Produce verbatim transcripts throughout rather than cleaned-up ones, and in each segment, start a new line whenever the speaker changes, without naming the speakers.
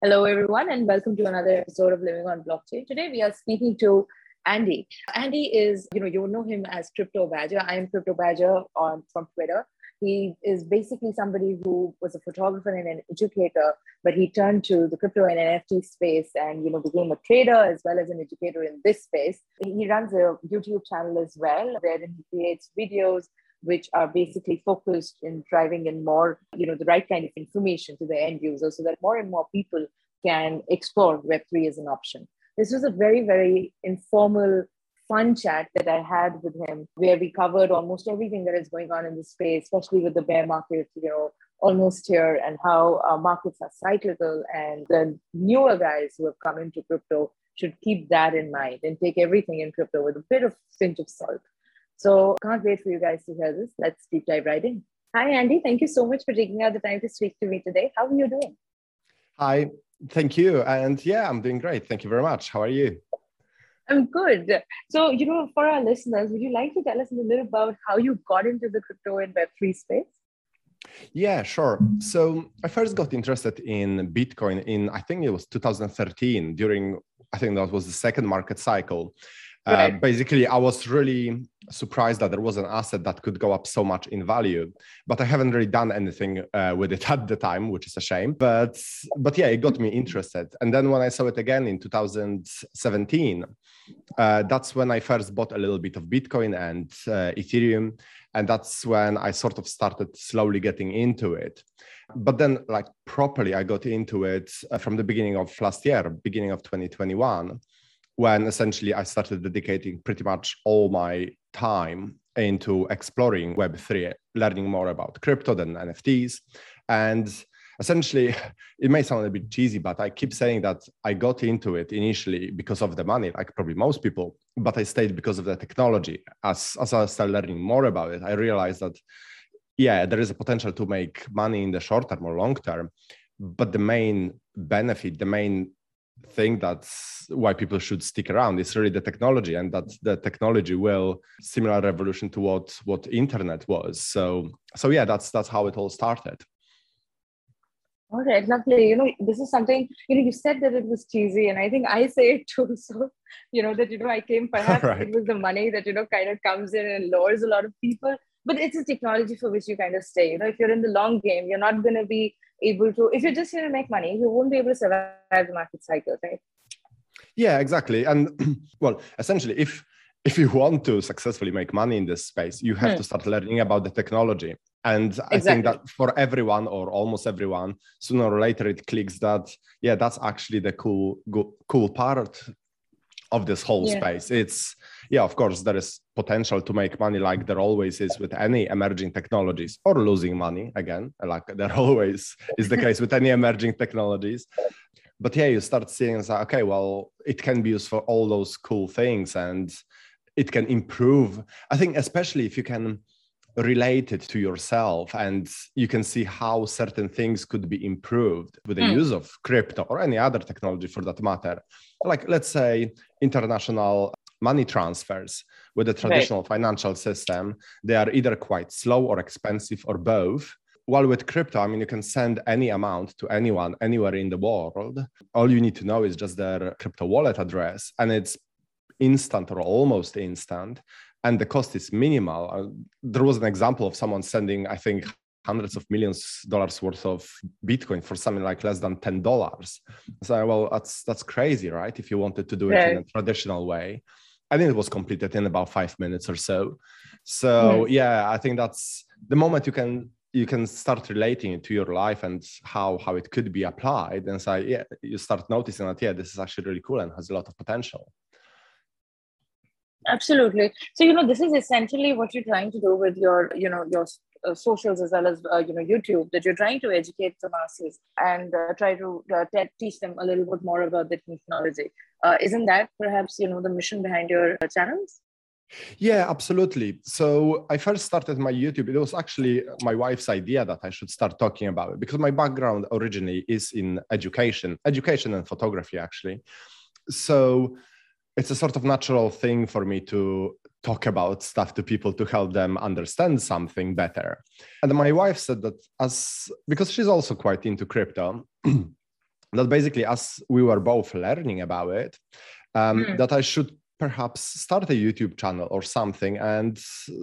Hello, everyone, and welcome to another episode of Living on Blockchain. Today, we are speaking to Andy. Andy is, you know, you know him as Crypto Badger. I am Crypto Badger on from Twitter. He is basically somebody who was a photographer and an educator, but he turned to the crypto and N F T space and, you know, became a trader as well as an educator in this space. He runs a YouTube channel as well, wherein he creates videos which are basically focused in driving in more, you know, the right kind of information to the end user so that more and more people can explore Web three as an option. This was a very, very informal, fun chat that I had with him, where we covered almost everything that is going on in the space, especially with the bear market, you know, almost here, and how uh, markets are cyclical, and the newer guys who have come into crypto should keep that in mind and take everything in crypto with a bit of pinch of salt. So can't wait for you guys to hear this. Let's deep dive right in. Hi, Andy. Thank you so much for taking out the time to speak to me today. How are you doing?
Hi, thank you. And yeah, I'm doing great. Thank you very much. How are you?
I'm good. So, you know, for our listeners, would you like to tell us a little about how you got into the crypto and Web three space?
Yeah, sure. So I first got interested in Bitcoin in, I think it was two thousand thirteen, during, I think that was the second market cycle. Right. Uh, basically, I was really surprised that there was an asset that could go up so much in value, but I haven't really done anything uh, with it at the time, which is a shame. But but yeah, it got me interested. And then when I saw it again in two thousand seventeen, uh, that's when I first bought a little bit of Bitcoin and uh, Ethereum. And that's when I sort of started slowly getting into it. But then like properly, I got into it uh, from the beginning of last year, beginning of twenty twenty-one. When essentially I started dedicating pretty much all my time into exploring Web three, learning more about crypto than N F Ts. And essentially, it may sound a bit cheesy, but I keep saying that I got into it initially because of the money, like probably most people, but I stayed because of the technology. As, as I started learning more about it, I realized that, yeah, there is a potential to make money in the short term or long term, but the main benefit, the main thing that's why people should stick around is really the technology, and that the technology will similar revolution to what what internet was. So so yeah, that's that's how it all started.
All right, lovely. You know, this is something, you know, you said that it was cheesy, and I think I say it too. So, you know, that, you know, I came, perhaps right. It was the money that, you know, kind of comes in and lures a lot of people, but it's a technology for which you kind of stay. You know, if you're in the long game, you're not going to be able to, if you're just here to make money, you won't be able to survive the market cycle, right?
Yeah, exactly. And well, essentially, if if you want to successfully make money in this space, you have hmm. to start learning about the technology. And exactly. I think that for everyone, or almost everyone, sooner or later it clicks that, yeah, that's actually the cool, go, cool part of this whole yeah. space. It's, yeah, of course, there is potential to make money, like there always is with any emerging technologies, or losing money, again, like there always is the case with any emerging technologies. But yeah, you start seeing, like, okay, well, it can be used for all those cool things, and it can improve. I think especially if you can relate it to yourself, and you can see how certain things could be improved with the mm. use of crypto or any other technology for that matter. Like, let's say, international money transfers with the traditional right. financial system, they are either quite slow or expensive or both. While with crypto, I mean, you can send any amount to anyone, anywhere in the world. All you need to know is just their crypto wallet address, and it's instant or almost instant, and the cost is minimal. Uh, there was an example of someone sending, I think, hundreds of millions of dollars worth of Bitcoin for something like less than ten dollars. So, well, that's that's crazy, right? If you wanted to do it right. in a traditional way. I think it was completed in about five minutes or so. So, yes. yeah, I think that's the moment you can you can start relating it to your life and how, how it could be applied. And so, yeah, you start noticing that, yeah, this is actually really cool and has a lot of potential.
Absolutely. So, you know, this is essentially what you're trying to do with your, you know, your uh, socials as well as, uh, you know, YouTube, that you're trying to educate the masses and uh, try to uh, te- teach them a little bit more about the technology. Uh, isn't that perhaps, you know, the mission behind your uh, channels?
Yeah, absolutely. So I first started my YouTube. It was actually my wife's idea that I should start talking about it, because my background originally is in education, education and photography, actually. So it's a sort of natural thing for me to talk about stuff to people to help them understand something better. And my wife said that as, because she's also quite into crypto, that basically, as we were both learning about it, um, mm. that I should perhaps start a YouTube channel or something and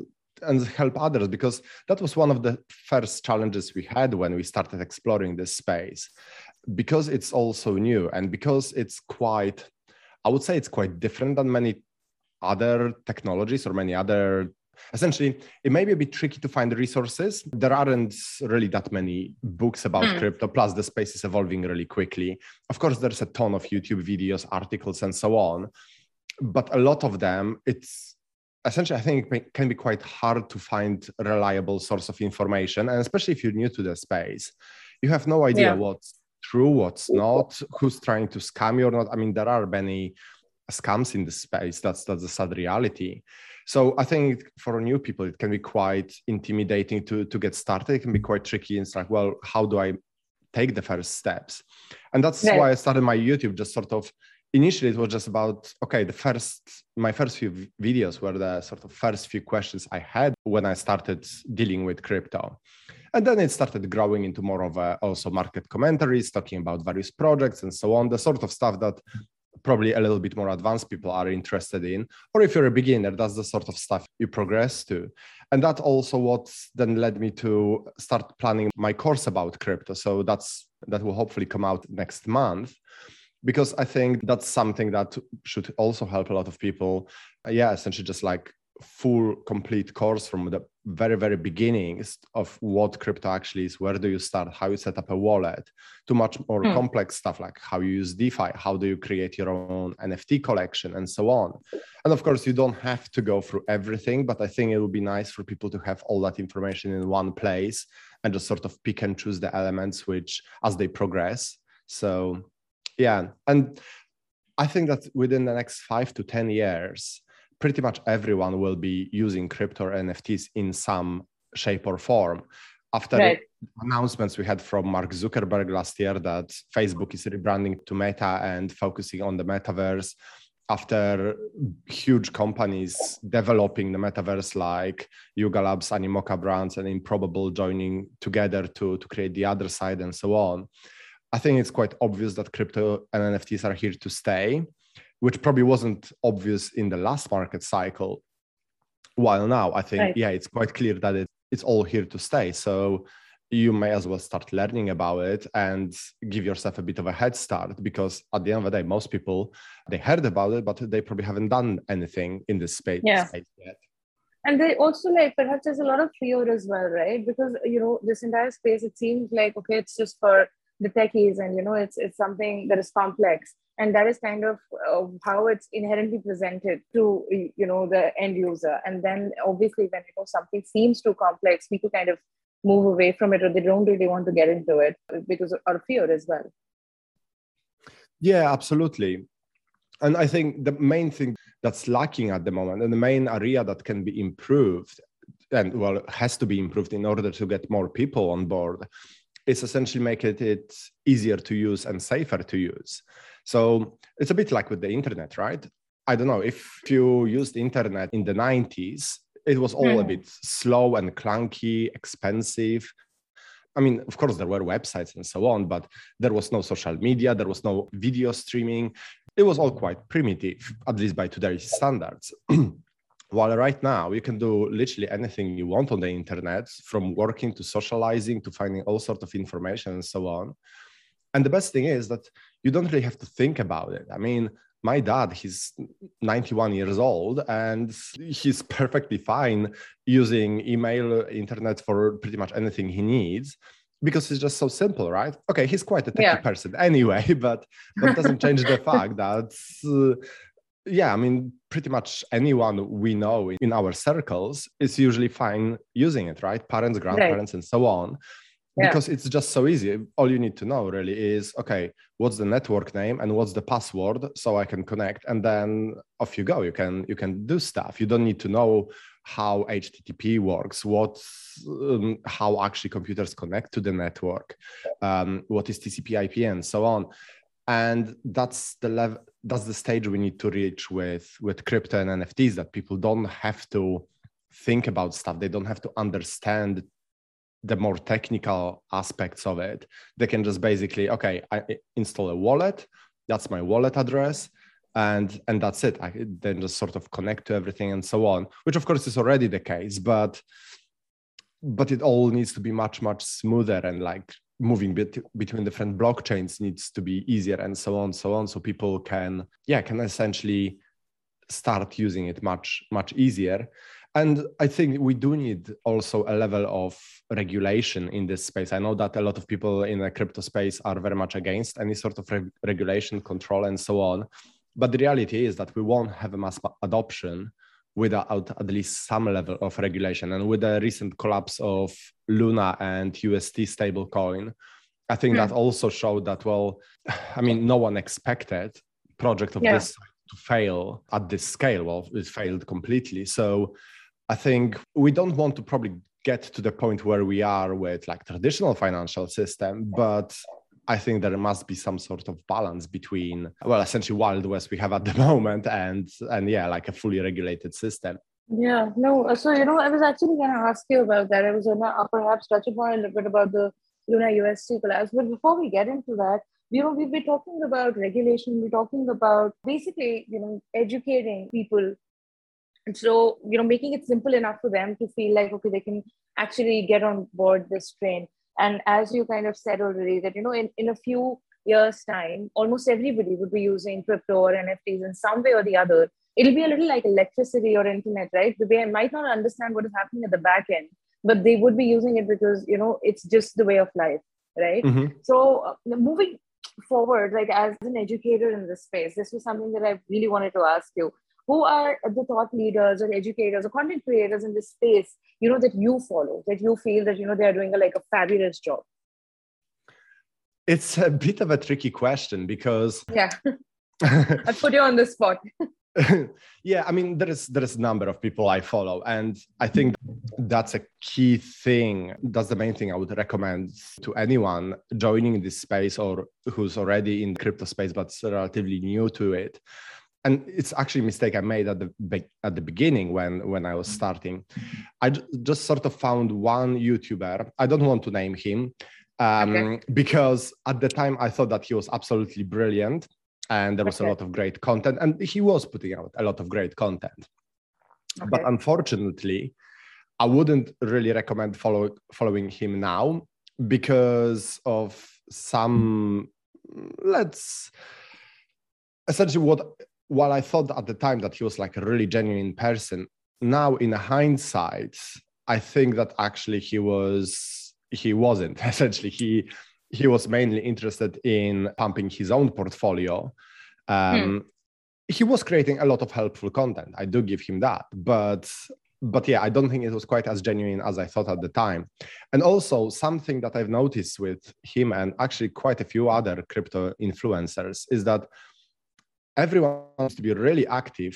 and help others, because that was one of the first challenges we had when we started exploring this space, because it's also new and because it's quite, I would say it's quite different than many other technologies or many other, essentially, it may be a bit tricky to find the resources. There aren't really that many books about mm. crypto, plus the space is evolving really quickly. Of course, there's a ton of YouTube videos, articles, and so on. But a lot of them, it's essentially, I think it can be quite hard to find a reliable source of information. And especially if you're new to the space, you have no idea yeah. what's true, what's not, who's trying to scam you or not. I mean, there are many scams in this space. That's, that's the sad reality. So I think for new people, it can be quite intimidating to, to get started. It can be quite tricky. It's like, well, how do I take the first steps? And that's right. why I started my YouTube, just sort of, initially it was just about, okay, the first, my first few videos were the sort of first few questions I had when I started dealing with crypto. And then it started growing into more of a, also market commentaries, talking about various projects and so on, the sort of stuff that probably a little bit more advanced people are interested in. Or if you're a beginner, that's the sort of stuff you progress to. And that also what then led me to start planning my course about crypto. So that's that will hopefully come out next month, because I think that's something that should also help a lot of people. Yeah, essentially just like full, complete course from the very, very beginnings of what crypto actually is, where do you start, how you set up a wallet, to much more mm. complex stuff like how you use DeFi, how do you create your own N F T collection, and so on. And of course, you don't have to go through everything, but I think it would be nice for people to have all that information in one place and just sort of pick and choose the elements which, as they progress. So, yeah. And I think that within the next five to ten years, pretty much everyone will be using crypto or N F Ts in some shape or form. After right. announcements we had from Mark Zuckerberg last year that Facebook is rebranding to Meta and focusing on the metaverse, after huge companies developing the metaverse like Yuga Labs, Animoca Brands, and Improbable joining together to, to create the other side and so on, I think it's quite obvious that crypto and N F Ts are here to stay, which probably wasn't obvious in the last market cycle. While now, I think, right. yeah, it's quite clear that it, it's all here to stay. So you may as well start learning about it and give yourself a bit of a head start, because at the end of the day, most people, they heard about it, but they probably haven't done anything in this space,
yeah.
space yet.
And they also, like, perhaps there's a lot of fear as well, right? Because, you know, this entire space, it seems like, okay, it's just for the techies, and, you know, it's it's something that is complex. And that is kind of uh, how it's inherently presented to, you know, the end user. And then obviously when, you know, something seems too complex, people kind of move away from it, or they don't really want to get into it because of our fear as well.
Yeah, absolutely. And I think the main thing that's lacking at the moment, and the main area that can be improved, and well, has to be improved in order to get more people on board, is essentially make it, it easier to use and safer to use. So it's a bit like with the internet, right? I don't know, if you used the internet in the nineties, it was all mm. a bit slow and clunky, expensive. I mean, of course, there were websites and so on, but there was no social media, there was no video streaming. It was all quite primitive, at least by today's standards. While right now, you can do literally anything you want on the internet, from working to socializing to finding all sorts of information and so on. And the best thing is that you don't really have to think about it. I mean, my dad, he's ninety-one years old, and he's perfectly fine using email, internet for pretty much anything he needs, because it's just so simple, right? Okay, he's quite a techie yeah. person anyway, but that doesn't change the fact that, uh, yeah, I mean, pretty much anyone we know in our circles is usually fine using it, right? Parents, grandparents, right. and so on. Yeah. Because it's just so easy. All you need to know really is, okay, what's the network name and what's the password, so I can connect, and then off you go. You can you can do stuff. You don't need to know how H T T P works, what um, how actually computers connect to the network, um, what is T C P I P, and so on. And that's the level. That's the stage we need to reach with with crypto and N F Ts. That people don't have to think about stuff. They don't have to understand the more technical aspects of it, they can just basically, okay, I install a wallet. That's my wallet address. And, and that's it. I then just sort of connect to everything and so on, which of course is already the case, but, but it all needs to be much, much smoother, and like moving bit between different blockchains needs to be easier and so on, so on. So people can, yeah, can essentially start using it much, much easier. And I think we do need also a level of regulation in this space. I know that a lot of people in the crypto space are very much against any sort of reg- regulation, control, and so on. But the reality is that we won't have a mass adoption without at least some level of regulation. And with the recent collapse of Luna and U S T stablecoin, I think hmm. that also showed that, well, I mean, no one expected project of yeah. this to fail at this scale. Well, it failed completely. So I think we don't want to probably get to the point where we are with like traditional financial system, but I think there must be some sort of balance between, well, essentially Wild West we have at the moment and, and yeah, like a fully regulated system.
Yeah, no, so, you know, I was actually going to ask you about that. I was going to perhaps touch upon a little bit about the Luna U S T collapse. But before we get into that, you know, we've been talking about regulation. We're talking about basically, you know, educating people. And so, you know, making it simple enough for them to feel like, okay, they can actually get on board this train. And as you kind of said already, that, you know, in, in a few years' time, almost everybody would be using crypto or N F Ts in some way or the other. It'll be a little like electricity or internet, right? They might not understand what is happening at the back end, but they would be using it because, you know, it's just the way of life, right? Mm-hmm. So uh, moving forward, like as an educator in this space, this was something that I really wanted to ask you. Who are the thought leaders or educators or content creators in this space, you know, that you follow, that you feel that, you know, they're doing a, like a fabulous job?
It's a bit of a tricky question because...
Yeah, I put you on the spot.
Yeah, I mean, there is there is a number of people I follow, and I think that's a key thing. That's the main thing I would recommend to anyone joining this space or who's already in the crypto space but's relatively new to it. And it's actually a mistake I made at the be- at the beginning when when I was starting. I j- just sort of found one YouTuber. I don't want to name him um, okay. because at the time I thought that he was absolutely brilliant. And there was okay. a lot of great content, and he was putting out a lot of great content. Okay. But unfortunately, I wouldn't really recommend follow, following him now because of some, let's, essentially what, while I thought at the time that he was like a really genuine person, now in hindsight, I think that actually he was, he wasn't. Essentially, he, He was mainly interested in pumping his own portfolio. Um, hmm. He was creating a lot of helpful content. I do give him that. But, but yeah, I don't think it was quite as genuine as I thought at the time. And also something that I've noticed with him and actually quite a few other crypto influencers is that everyone wants to be really active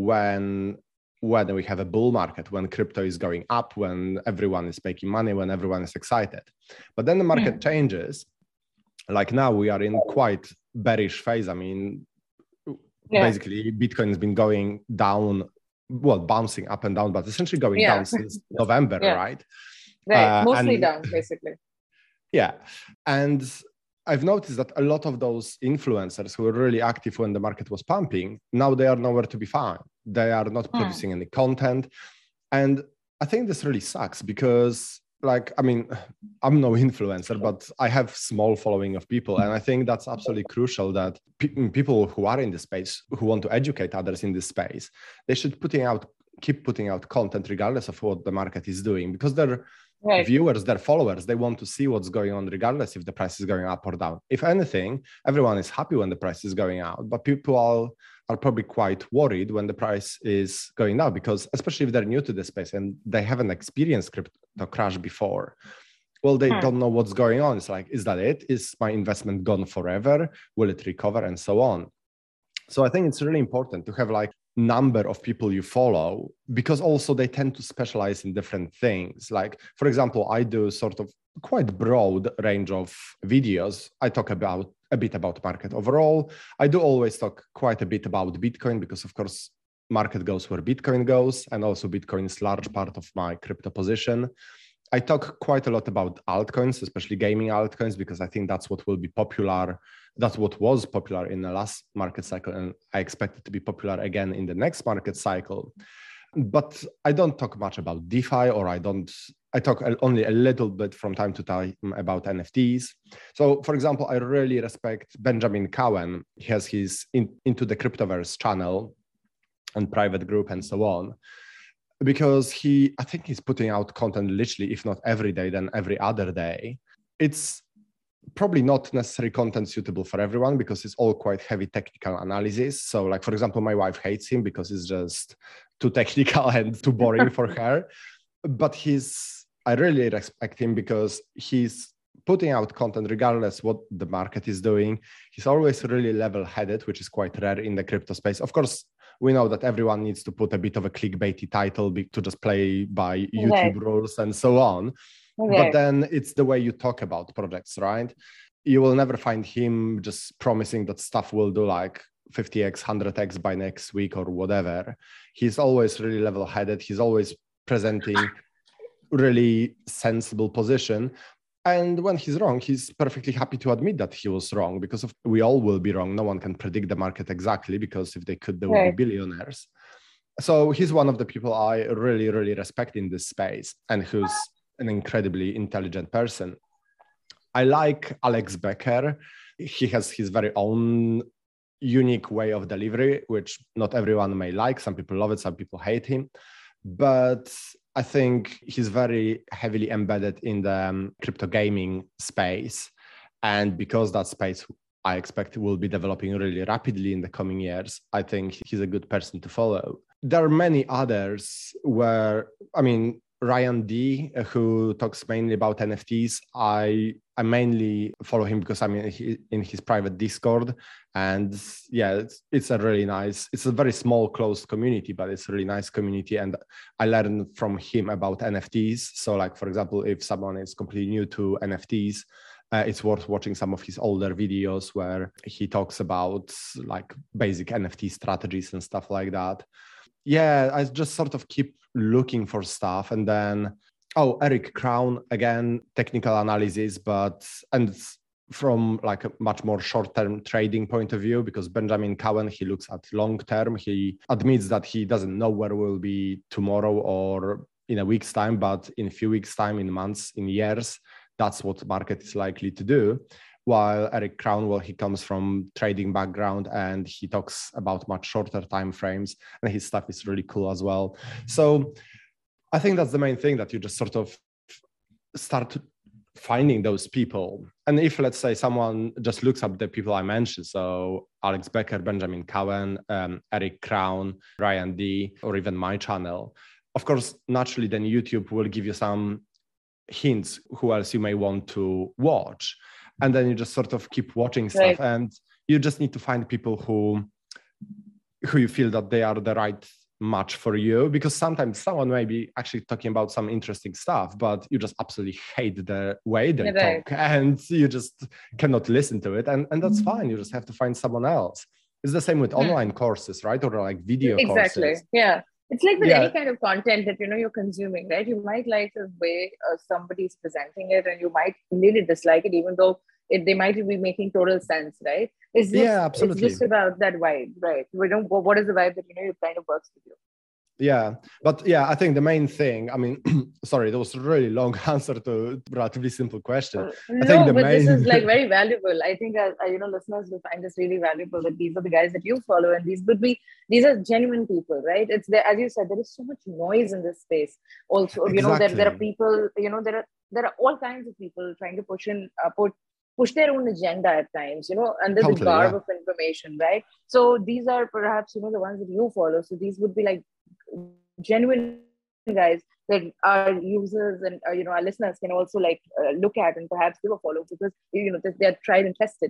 when when we have a bull market, when crypto is going up, when everyone is making money, when everyone is excited. But then the market yeah. changes. Like now we are in quite bearish phase. I mean, yeah. basically Bitcoin has been going down, well, bouncing up and down, but essentially going yeah. down since November, yeah. right?
Right, uh, mostly and, down, basically.
Yeah. And I've noticed that a lot of those influencers who were really active when the market was pumping, now they are nowhere to be found. They are not hmm. producing any content. And I think this really sucks because, like, I mean, I'm no influencer, but I have small following of people. And I think that's absolutely crucial that pe- people who are in this space, who want to educate others in this space, they should putting out, keep putting out content regardless of what the market is doing, because they're Right. viewers, their followers, they want to see what's going on regardless if the price is going up or down. If anything, everyone is happy when the price is going out, but people are, are probably quite worried when the price is going down, because especially if they're new to the space and they haven't experienced crypto crash before, well, they hmm. don't know what's going on. It's like, is that it? Is my investment gone forever? Will it recover? And so on. So I think it's really important to have like number of people you follow, because also they tend to specialize in different things. Like, for example, I do sort of quite broad range of videos. I talk about a bit about market overall. I do always talk quite a bit about Bitcoin because, of course, market goes where Bitcoin goes. And also Bitcoin is a large part of my crypto position. I talk quite a lot about altcoins, especially gaming altcoins, because I think that's what will be popular. That's what was popular in the last market cycle, and I expect it to be popular again in the next market cycle. But I don't talk much about DeFi, or I don't, I talk only a little bit from time to time about N F Ts. So for example, I really respect Benjamin Cowen. He has his in, Into the Cryptoverse channel and private group and so on, because he, I think he's putting out content literally, if not every day, then every other day. It's probably not necessarily content suitable for everyone because it's all quite heavy technical analysis. So like, for example, my wife hates him because it's just too technical and too boring for her. But he's, I really respect him because he's putting out content regardless what the market is doing. He's always really level-headed, which is quite rare in the crypto space. Of course, we know that everyone needs to put a bit of a clickbaity title to just play by YouTube right. rules and so on. Okay. But then it's the way you talk about projects, right? You will never find him just promising that stuff will do like fifty x, one hundred x by next week or whatever. He's always really level-headed. He's always presenting really sensible position. And when he's wrong, he's perfectly happy to admit that he was wrong, because of, we all will be wrong. No one can predict the market exactly, because if they could, they would right. be billionaires. So he's one of the people I really, really respect in this space, and who's an incredibly intelligent person. I like Alex Becker. He has his very own unique way of delivery, which not everyone may like. Some people love it, some people hate him. But I think he's very heavily embedded in the um, crypto gaming space. And because that space, I expect, will be developing really rapidly in the coming years, I think he's a good person to follow. There are many others where, I mean, Ryan D, who talks mainly about N F Ts, I I mainly follow him because I'm in, he, in his private Discord, and yeah, it's, it's a really nice, it's a very small closed community, but it's a really nice community, and I learned from him about N F Ts. So like, for example, if someone is completely new to N F Ts, uh, it's worth watching some of his older videos where he talks about like basic N F T strategies and stuff like that. Yeah, I just sort of keep looking for stuff. And then, oh, Eric Crown, again, technical analysis, but, and from like a much more short-term trading point of view, because Benjamin Cowen, he looks at long-term. He admits that he doesn't know where we'll be tomorrow or in a week's time, but in a few weeks' time, in months, in years, that's what the market is likely to do. While Eric Crown, well, he comes from trading background and he talks about much shorter time frames, and his stuff is really cool as well. So I think that's the main thing, that you just sort of start finding those people. And if, let's say, someone just looks up the people I mentioned, so Alex Becker, Benjamin Cowen, um, Eric Crown, Ryan D, or even my channel, of course, naturally, then YouTube will give you some hints who else you may want to watch. And then you just sort of keep watching stuff, right. And you just need to find people who, who you feel that they are the right match for you, because sometimes someone may be actually talking about some interesting stuff, but you just absolutely hate the way they right. talk, and you just cannot listen to it. And, and that's mm-hmm. fine. You just have to find someone else. It's the same with mm-hmm. online courses, right? Or like video
exactly.
courses.
Exactly. Yeah. It's like with
yeah.
any kind of content that, you know, you're consuming, right? You might like the way uh, somebody's presenting it, and you might really dislike it, even though it, they might be making total sense, right? It's just,
yeah, absolutely.
It's just about that vibe, right? We don't, what is the vibe that, you know, it kind of works with you?
Yeah, but yeah, I think the main thing, I mean, sorry, that was a really long answer to a relatively simple question.
Uh,
I
no,
think the
but
main...
this is like very valuable. I think, uh, you know, listeners will find this really valuable, that these are the guys that you follow, and these would be, these are genuine people, right? It's there, as you said, there is so much noise in this space. Also, you know, there, there are people, you know, there are, there are all kinds of people trying to push in, uh, put, push their own agenda at times, you know, under totally, the garb yeah. of information, right? So these are perhaps, you know, the ones that you follow. So these would be like genuine guys that our users and uh, you know, our listeners can also like uh, look at and perhaps give a follow, because you know they're tried and tested.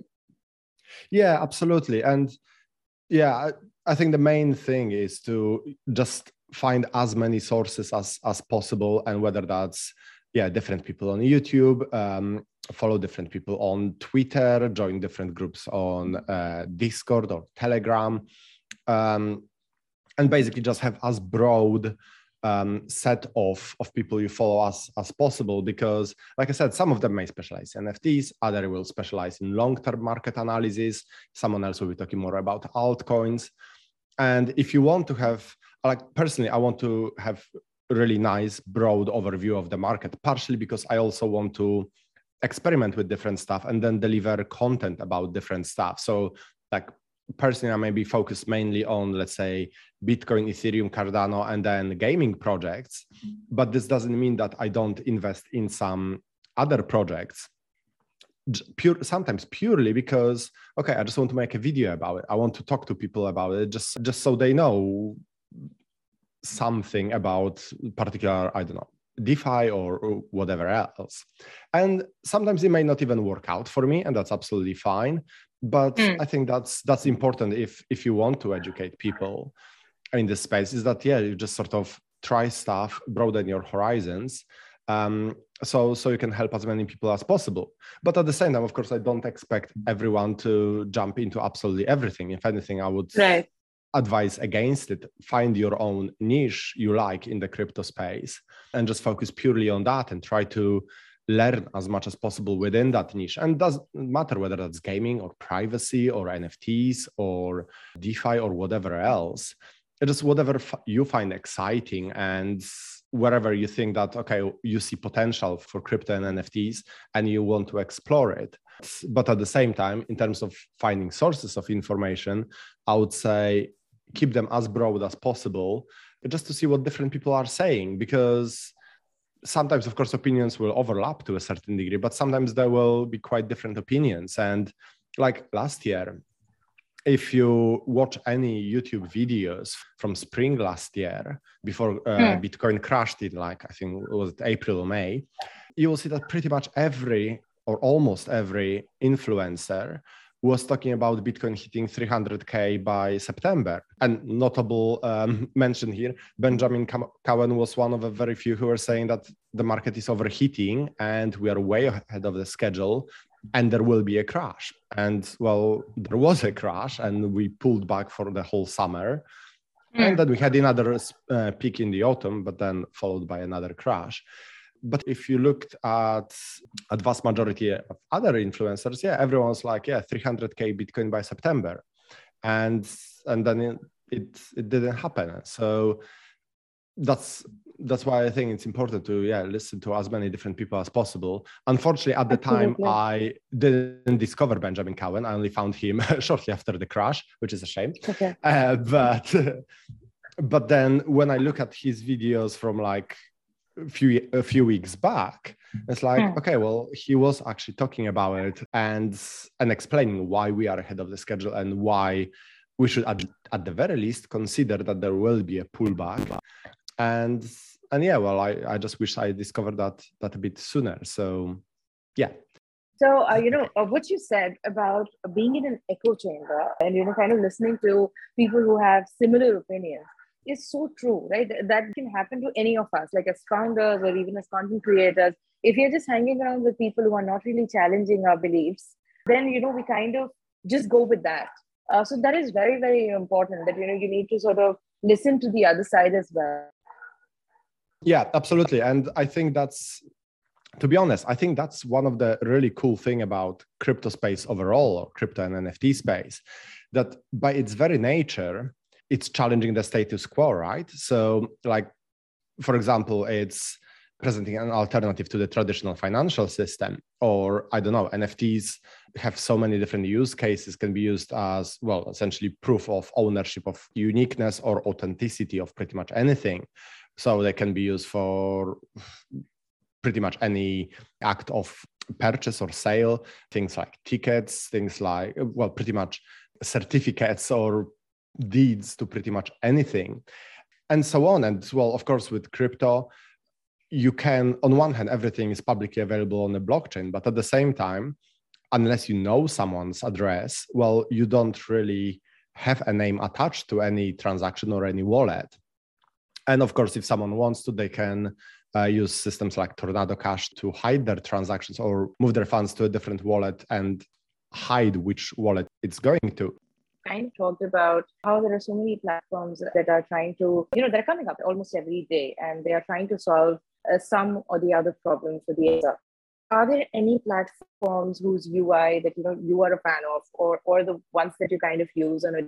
Yeah, absolutely. And yeah, I, I think the main thing is to just find as many sources as as possible, and whether that's yeah different people on YouTube, um, follow different people on Twitter, join different groups on uh, Discord or Telegram. Um, And basically just have as broad um, set of, of people you follow as, as possible, because like I said, some of them may specialize in N F Ts, other will specialize in long-term market analysis. Someone else will be talking more about altcoins. And if you want to have, like personally, I want to have a really nice, broad overview of the market, partially because I also want to experiment with different stuff and then deliver content about different stuff. So like personally, I may be focused mainly on, let's say, Bitcoin, Ethereum, Cardano, and then gaming projects. But this doesn't mean that I don't invest in some other projects, pure, sometimes purely because, okay, I just want to make a video about it. I want to talk to people about it, just, just so they know something about particular, I don't know, DeFi or, or whatever else. And sometimes it may not even work out for me, and that's absolutely fine. But mm. I think that's that's important if if you want to educate people in this space, is that, yeah, you just sort of try stuff, broaden your horizons, um, so so you can help as many people as possible. But at the same time, of course, I don't expect everyone to jump into absolutely everything. If anything, I would right. advise against it. Find your own niche you like in the crypto space and just focus purely on that and try to learn as much as possible within that niche. And it doesn't matter whether that's gaming or privacy or N F Ts or DeFi or whatever else. It's just whatever f- you find exciting, and wherever you think that, okay, you see potential for crypto and N F Ts and you want to explore it. But at the same time, in terms of finding sources of information, I would say keep them as broad as possible, just to see what different people are saying, because sometimes, of course, opinions will overlap to a certain degree, but sometimes there will be quite different opinions. And like last year, if you watch any YouTube videos from spring last year, before uh, mm. Bitcoin crashed in like, I think it was April or May, you will see that pretty much every or almost every influencer was talking about Bitcoin hitting three hundred K by September. And notable um, mention here, Benjamin Cowen was one of the very few who were saying that the market is overheating and we are way ahead of the schedule and there will be a crash. And well, there was a crash and we pulled back for the whole summer. Mm. And then we had another uh, peak in the autumn, but then followed by another crash. But if you looked at a vast majority of other influencers, yeah, everyone's like, yeah, three hundred K Bitcoin by September. And and then it, it, it didn't happen. So that's that's why I think it's important to, yeah, listen to as many different people as possible. Unfortunately, at the Absolutely. time, I didn't discover Benjamin Cowen. I only found him shortly after the crash, which is a shame. Okay. Uh, but, but then when I look at his videos from like, A few a few weeks back, it's like, yeah. okay, well, he was actually talking about it and and explaining why we are ahead of the schedule and why we should at, at the very least consider that there will be a pullback. And and yeah, well, I, I just wish I discovered that that a bit sooner. So yeah.
So uh, you know uh, what you said about being in an echo chamber and you know kind of listening to people who have similar opinions is so true, right? That can happen to any of us, like as founders or even as content creators. If you're just hanging around with people who are not really challenging our beliefs, then, you know, we kind of just go with that. Uh, so that is very, very important that, you know, you need to sort of listen to the other side as well.
Yeah, absolutely. And I think that's, to be honest, I think that's one of the really cool thing about crypto space overall, or crypto and N F T space, that by its very nature, it's challenging the status quo, right? So like, for example, it's presenting an alternative to the traditional financial system, or I don't know, N F Ts have so many different use cases, can be used as, well, essentially proof of ownership of uniqueness or authenticity of pretty much anything. So they can be used for pretty much any act of purchase or sale, things like tickets, things like, well, pretty much certificates or deeds to pretty much anything, and so on. And well, of course, with crypto, you can, on one hand, everything is publicly available on the blockchain, but at the same time, unless you know someone's address, well, you don't really have a name attached to any transaction or any wallet. And of course, if someone wants to, they can uh, use systems like Tornado Cash to hide their transactions or move their funds to a different wallet and hide which wallet it's going to.
kind of talked about how there are so many platforms that are trying to, you know, they're coming up almost every day, and they are trying to solve uh, some or the other problem for the user. Are there any platforms whose U I that, you know, you are a fan of, or or the ones that you kind of use on a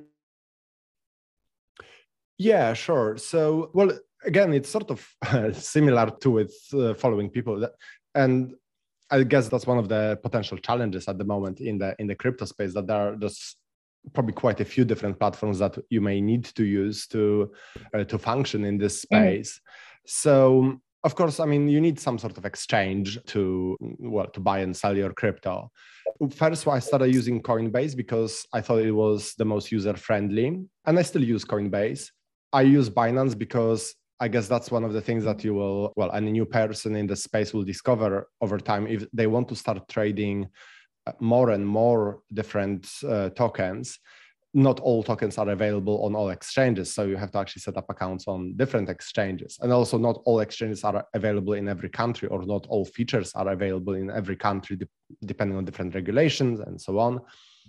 Yeah, sure. So, well, again, it's sort of similar to with uh, following people, that, and I guess that's one of the potential challenges at the moment in the in the crypto space, that there are just probably quite a few different platforms that you may need to use to uh, to function in this space. Mm. So, of course, I mean, you need some sort of exchange to, well, to buy and sell your crypto. First, I started using Coinbase because I thought it was the most user-friendly, and I still use Coinbase. I use Binance because I guess that's one of the things that you will, well, any new person in the space will discover over time if they want to start trading more and more different uh, tokens. Not all tokens are available on all exchanges, so you have to actually set up accounts on different exchanges. And also not all exchanges are available in every country, or not all features are available in every country, de- depending on different regulations and so on.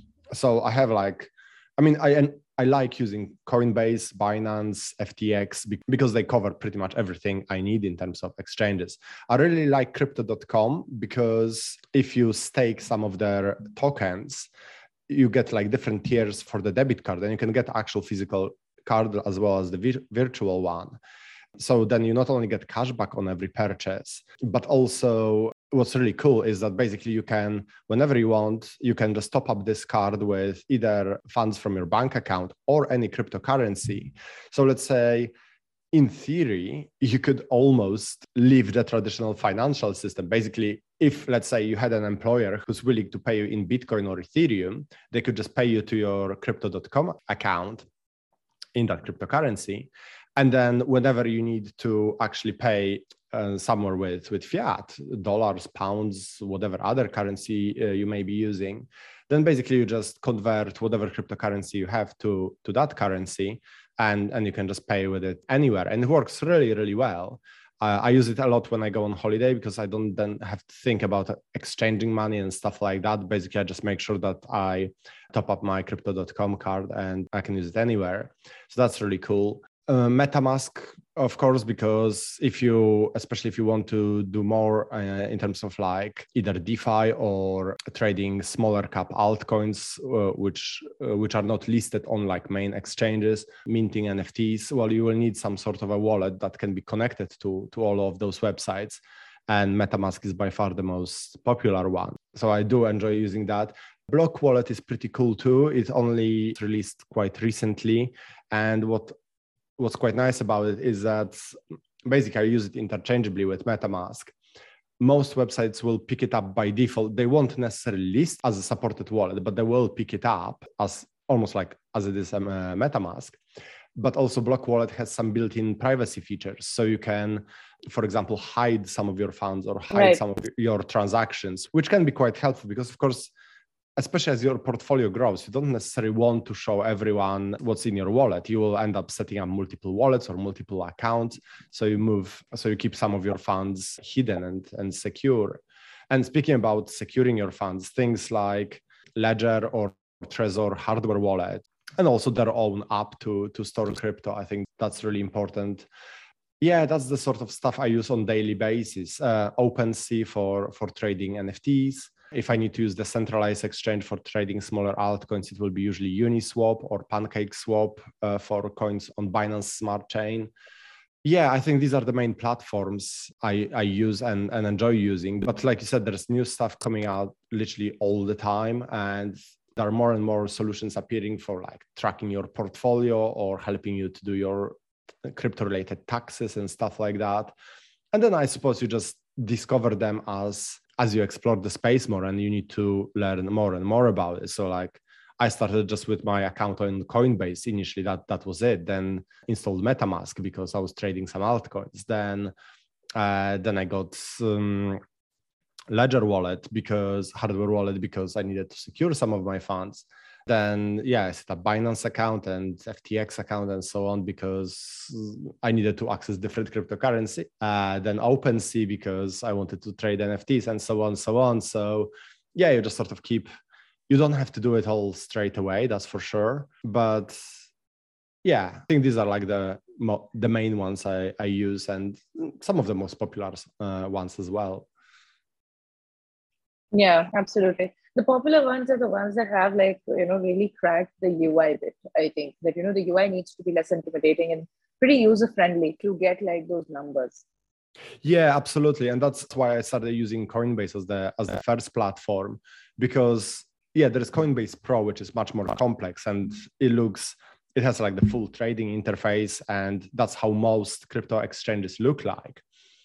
So I have like, I mean, I I like using Coinbase, Binance, F T X, because they cover pretty much everything I need in terms of exchanges. I really like crypto dot com because if you stake some of their tokens, you get like different tiers for the debit card, and you can get actual physical card as well as the vir- virtual one. So then you not only get cash back on every purchase, but also what's really cool is that basically you can, whenever you want, you can just top up this card with either funds from your bank account or any cryptocurrency. So let's say, in theory, you could almost leave the traditional financial system. Basically, if, let's say, you had an employer who's willing to pay you in Bitcoin or Ethereum, they could just pay you to your crypto dot com account in that cryptocurrency. And then whenever you need to actually pay uh, somewhere with, with fiat, dollars, pounds, whatever other currency uh, you may be using, then basically you just convert whatever cryptocurrency you have to, to that currency, and, and you can just pay with it anywhere. And it works really, really well. Uh, I use it a lot when I go on holiday because I don't then have to think about exchanging money and stuff like that. Basically, I just make sure that I top up my crypto dot com card and I can use it anywhere. So that's really cool. Uh, MetaMask, of course, because if you, especially if you want to do more uh, in terms of like either DeFi or trading smaller cap altcoins, uh, which uh, which are not listed on like main exchanges, minting N F Ts, well, you will need some sort of a wallet that can be connected to, to all of those websites. And MetaMask is by far the most popular one. So I do enjoy using that. Block Wallet is pretty cool too. It only released quite recently. And what What's quite nice about it is that basically I use it interchangeably with MetaMask. Most websites will pick it up by default. They won't necessarily list as a supported wallet, but they will pick it up as almost like as it is a MetaMask. But also Block Wallet has some built-in privacy features. So you can, for example, hide some of your funds or hide right. some of your transactions, which can be quite helpful because, of course, especially as your portfolio grows, you don't necessarily want to show everyone what's in your wallet. You will end up setting up multiple wallets or multiple accounts. So you move, so you keep some of your funds hidden and, and secure. And speaking about securing your funds, things like Ledger or Trezor hardware wallet, and also their own app to, to store crypto, I think that's really important. Yeah, that's the sort of stuff I use on a daily basis. Uh, OpenSea for, for trading N F Ts. If I need to use the centralized exchange for trading smaller altcoins, it will be usually Uniswap or PancakeSwap uh, for coins on Binance Smart Chain. Yeah, I think these are the main platforms I, I use and, and enjoy using. But like you said, there's new stuff coming out literally all the time. And there are more and more solutions appearing for like tracking your portfolio or helping you to do your crypto-related taxes and stuff like that. And then I suppose you just discover them as as you explore the space more and you need to learn more and more about it. So like I started just with my account on Coinbase. Initially, that, that was it. Then installed MetaMask because I was trading some altcoins. Then, uh, then I got um, Ledger wallet because hardware wallet because I needed to secure some of my funds. Then, yeah, I set up Binance account and F T X account and so on because I needed to access different cryptocurrency. Uh, then OpenSea because I wanted to trade N F Ts and so on, so on. So, yeah, you just sort of keep you don't have to do it all straight away, that's for sure. But yeah, I think these are like the the main ones I, I use, and some of the most popular uh, ones as well.
Yeah, absolutely. The popular ones are the ones that have like, you know, really cracked the U I bit. I think that, you know, the U I needs to be less intimidating and pretty user-friendly to get like those numbers.
Yeah, absolutely. And that's why I started using Coinbase as the as the first platform, because yeah, there's Coinbase Pro, which is much more complex, and it looks, it has like the full trading interface, and that's how most crypto exchanges look like.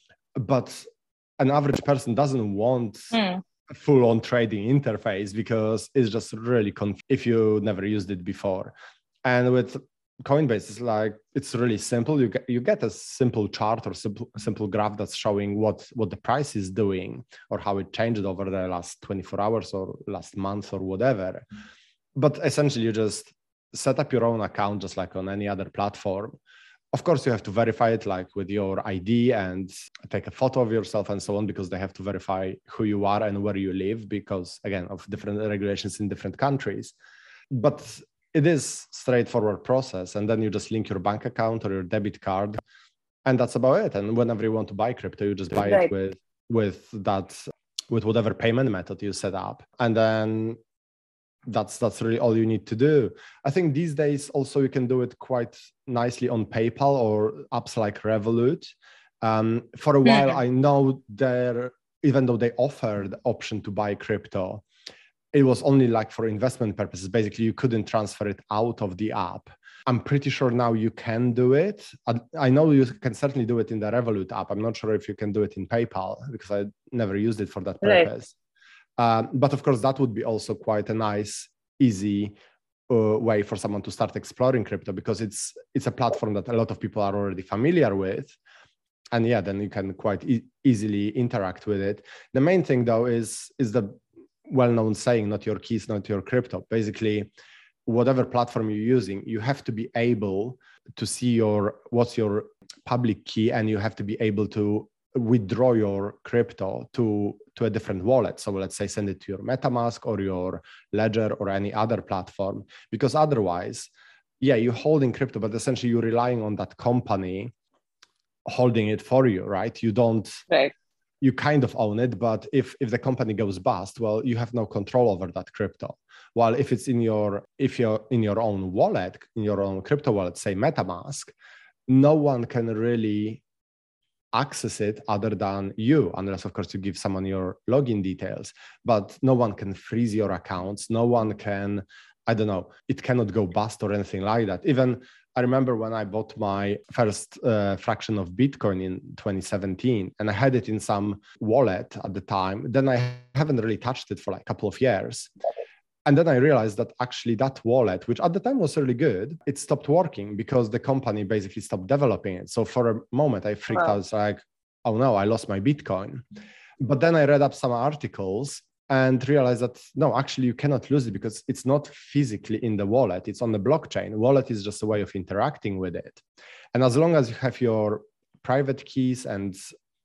But an average person doesn't want mm. a full-on trading interface because it's just really conf- if you never used it before. And with Coinbase, it's like, it's really simple. You get you get a simple chart or simple simple graph that's showing what what the price is doing or how it changed over the last twenty-four hours or last month or whatever. But essentially, you just set up your own account just like on any other platform. Of course, you have to verify it like with your I D and take a photo of yourself and so on, because they have to verify who you are and where you live, because again, of different regulations in different countries. But it is straightforward process. And then you just link your bank account or your debit card, and that's about it. And whenever you want to buy crypto, you just buy right. it with, with that, with whatever payment method you set up. And then that's, that's really all you need to do. I think these days also you can do it quite nicely on PayPal or apps like Revolut. Um, for a while, mm-hmm. I know there, even though they offer the option to buy crypto, it was only like for investment purposes. Basically, you couldn't transfer it out of the app. I'm pretty sure now you can do it. I, I know you can certainly do it in the Revolut app. I'm not sure if you can do it in PayPal because I never used it for that purpose. Right. Um, but of course, that would be also quite a nice, easy uh, way for someone to start exploring crypto, because it's it's a platform that a lot of people are already familiar with. And yeah, then you can quite e- easily interact with it. The main thing though is, is the well-known saying, not your keys, not your crypto. Basically, whatever platform you're using, you have to be able to see your what's your public key, and you have to be able to withdraw your crypto to, to a different wallet. So let's say send it to your MetaMask or your Ledger or any other platform, because otherwise, yeah, you're holding crypto, but essentially you're relying on that company holding it for you, right? You don't... Right. You kind of own it, but if if the company goes bust, well, you have no control over that crypto. While if it's in your if you're in your own wallet, in your own crypto wallet, say MetaMask, no one can really access it other than you, unless of course you give someone your login details. But no one can freeze your accounts. No one can, I don't know, it cannot go bust or anything like that. Even I remember when I bought my first uh, fraction of Bitcoin in twenty seventeen, and I had it in some wallet at the time. Then I haven't really touched it for like a couple of years. And then I realized that actually that wallet, which at the time was really good, it stopped working because the company basically stopped developing it. So for a moment I freaked wow. out. It's like, oh no, I lost my Bitcoin. But then I read up some articles and realize that no, actually you cannot lose it because it's not physically in the wallet, it's on the blockchain. Wallet is just a way of interacting with it. And as long as you have your private keys and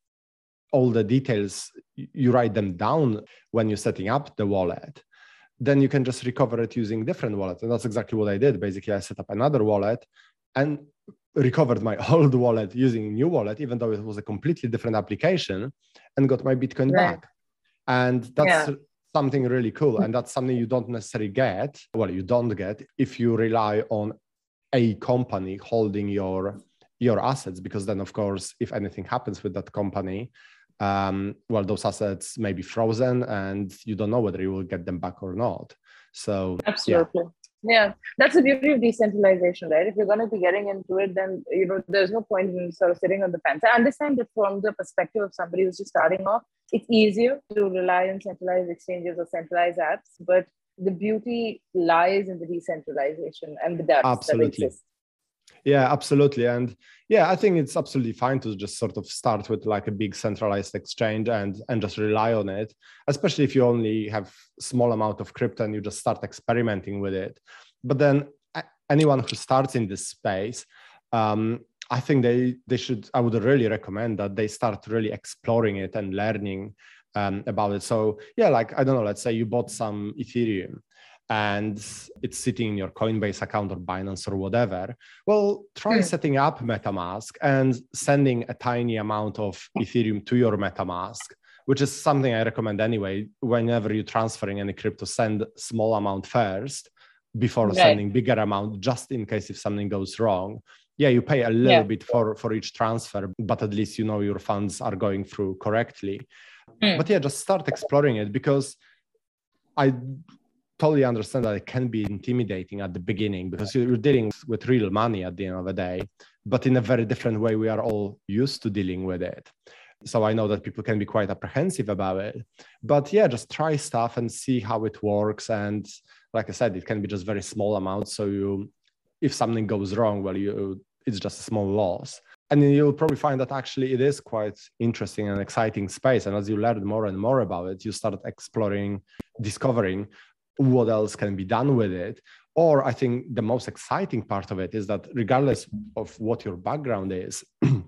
all the details, you write them down when you're setting up the wallet, then you can just recover it using different wallets. And that's exactly what I did. Basically, I set up another wallet and recovered my old wallet using a new wallet, even though it was a completely different application, and got my Bitcoin right. back. And that's yeah. something really cool. And that's something you don't necessarily get. Well, you don't get if you rely on a company holding your, your assets, because then, of course, if anything happens with that company, um, well, those assets may be frozen and you don't know whether you will get them back or not. So,
absolutely. Yeah. yeah, that's the beauty of decentralization, right? If you're going to be getting into it, then, you know, there's no point in sort of sitting on the fence. I understand that from the perspective of somebody who's just starting off, it's easier to rely on centralized exchanges or centralized apps, but the beauty lies in the decentralization and the depth
absolutely.
that exists.
Yeah, absolutely. And yeah, I think it's absolutely fine to just sort of start with like a big centralized exchange and, and just rely on it, especially if you only have a small amount of crypto and you just start experimenting with it. But then anyone who starts in this space, um, I think they they should, I would really recommend that they start really exploring it and learning um, about it. So yeah, like, I don't know, let's say you bought some Ethereum and it's sitting in your Coinbase account or Binance or whatever. Well, try mm. setting up MetaMask and sending a tiny amount of Ethereum to your MetaMask, which is something I recommend anyway. Whenever you're transferring any crypto, send small amount first before right. sending bigger amount, just in case if something goes wrong. Yeah, you pay a little yeah. bit for, for each transfer, but at least you know your funds are going through correctly. Mm. But yeah, just start exploring it, because I totally understand that it can be intimidating at the beginning, because you're dealing with real money at the end of the day, but in a very different way we are all used to dealing with it. So I know that people can be quite apprehensive about it. But yeah, just try stuff and see how it works. And like I said, it can be just very small amounts. So you, if something goes wrong, well, you it's just a small loss. And then you'll probably find that actually it is quite interesting and exciting space. And as you learn more and more about it, you start exploring, discovering what else can be done with it. Or I think the most exciting part of it is that regardless of what your background is,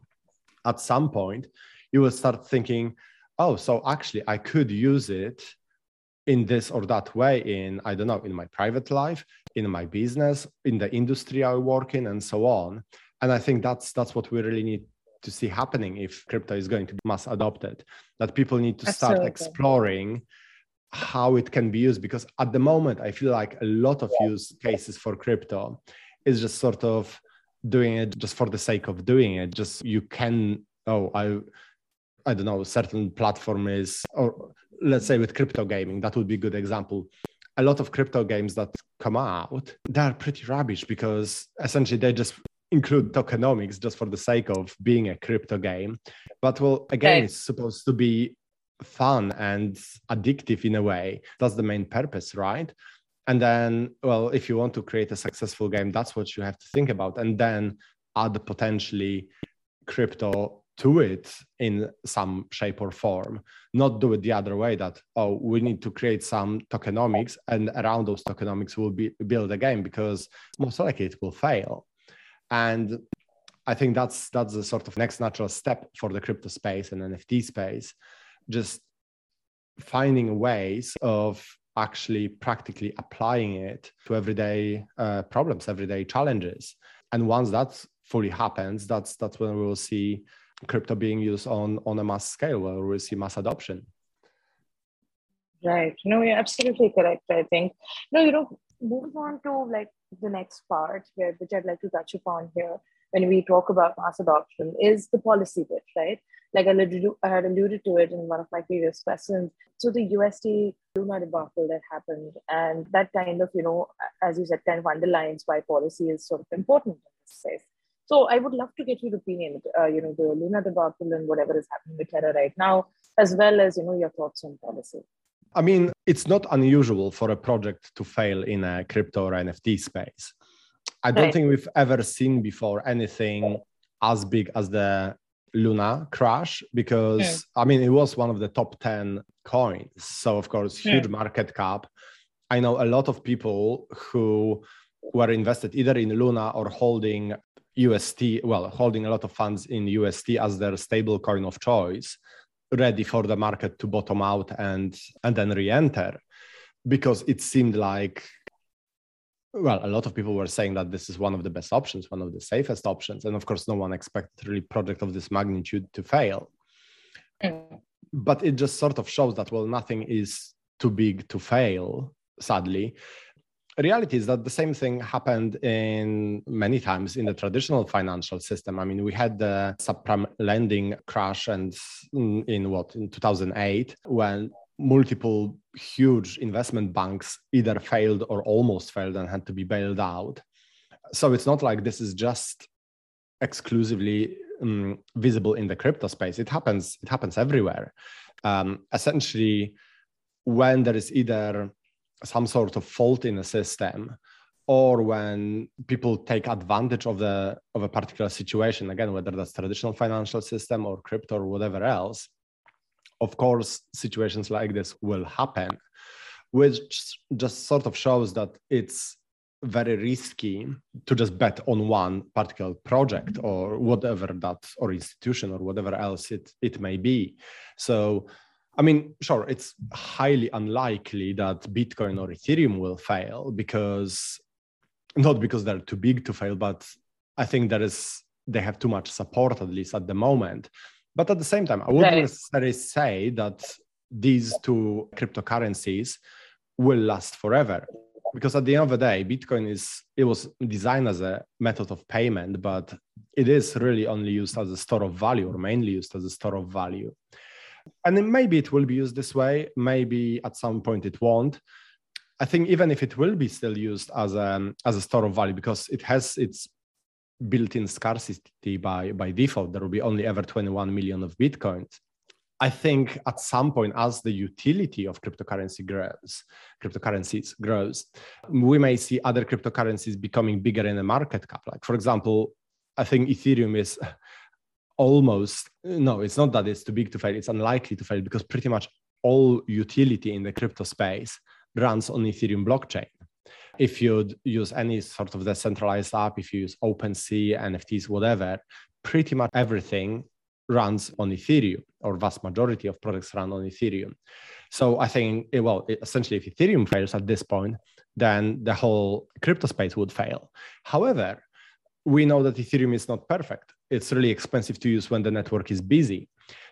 at some point, you will start thinking, oh, so actually I could use it in this or that way in, I don't know, in my private life, in my business, in the industry I work in, and so on. And I think that's that's what we really need to see happening if crypto is going to be mass adopted, that people need to start Absolutely. exploring how it can be used. Because at the moment, I feel like a lot of use cases for crypto is just sort of doing it just for the sake of doing it. Just you can, oh, I, I don't know, a certain platform is, or let's say with crypto gaming, that would be a good example. A lot of crypto games that come out, they're pretty rubbish because essentially they just include tokenomics just for the sake of being a crypto game. But well, again, okay. it's supposed to be fun and addictive in a way. That's the main purpose, right? And then, well, if you want to create a successful game, that's what you have to think about. And then add potentially crypto to it in some shape or form. Not do it the other way that, oh, we need to create some tokenomics and around those tokenomics we'll be, build a game, because most likely it will fail. And I think that's that's the sort of next natural step for the crypto space and N F T space. Just finding ways of actually practically applying it to everyday uh, problems, everyday challenges. And once that fully happens, that's that's when we will see crypto being used on, on a mass scale, where we'll see mass adoption.
Right. No, you're absolutely correct, I think. No, you know, moving on to like the next part, where, which I'd like to touch upon here when we talk about mass adoption, is the policy bit, right? Like I, I had alluded to it in one of my previous questions. So the U S D Luna debacle that happened, and that kind of, you know, as you said, kind of underlines why policy is sort of important in this space. So I would love to get your opinion, uh, you know, the Luna debacle and whatever is happening with Terra right now, as well as, you know, your thoughts on policy.
I mean, it's not unusual for a project to fail in a crypto or N F T space. I don't right. think we've ever seen before anything as big as the Luna crash, because, mm. I mean, it was one of the top ten coins. So, of course, huge mm. market cap. I know a lot of people who were invested either in Luna or holding U S T, well, holding a lot of funds in U S T as their stable coin of choice, ready for the market to bottom out and, and then re-enter, because it seemed like, well, a lot of people were saying that this is one of the best options, one of the safest options. And of course, no one expected really project of this magnitude to fail. Mm. But it just sort of shows that, well, nothing is too big to fail, sadly. Reality is that the same thing happened in many times in the traditional financial system. I mean, we had the subprime lending crash and in, in what, in two thousand eight, when multiple huge investment banks either failed or almost failed and had to be bailed out. So it's not like this is just exclusively um, visible in the crypto space. It happens, it happens everywhere. Um, essentially, when there is either some sort of fault in a system, or when people take advantage of the of a particular situation, again, whether that's traditional financial system or crypto or whatever else, of course, situations like this will happen, which just sort of shows that it's very risky to just bet on one particular project or whatever that, or institution or whatever else it, it may be. So I mean, sure, it's highly unlikely that Bitcoin or Ethereum will fail because, not because they're too big to fail, but I think there is, they have too much support, at least at the moment. But at the same time, I wouldn't right. necessarily say that these two cryptocurrencies will last forever. Because at the end of the day, Bitcoin is, it was designed as a method of payment, but it is really only used as a store of value, or mainly used as a store of value. And then maybe it will be used this way, maybe at some point it won't. I think even if it will be still used as a, as a store of value, because it has its built-in scarcity by, by default, there will be only ever twenty-one million of Bitcoins. I think at some point, as the utility of cryptocurrency grows, cryptocurrencies grows, we may see other cryptocurrencies becoming bigger in the market cap. Like, for example, I think Ethereum is almost, no, it's not that it's too big to fail. It's unlikely to fail because pretty much all utility in the crypto space runs on Ethereum blockchain. If you'd use any sort of decentralized app, if you use OpenSea, N F Ts, whatever, pretty much everything runs on Ethereum, or vast majority of products run on Ethereum. So I think, well, essentially, if Ethereum fails at this point, then the whole crypto space would fail. However, we know that Ethereum is not perfect. It's really expensive to use when the network is busy.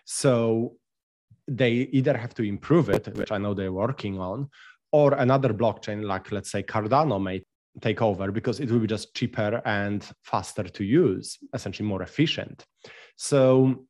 So they either have to improve it, which I know they're working on, or another blockchain, like let's say Cardano, may take over because it will be just cheaper and faster to use, essentially more efficient. So